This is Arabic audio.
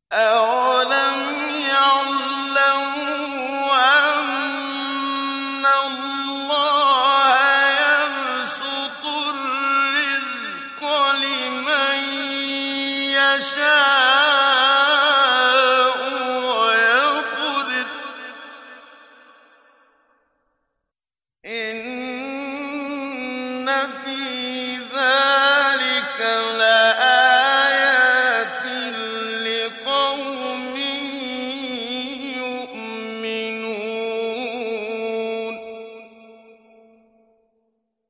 أَوَلَمْ يَعْلَمُوا أَنَّ اللَّهَ يَبْسُطُ الرِّزْقَ لِمَن يَشَاءُ وَيَقْدِرُ ۚ إِنَّ فِي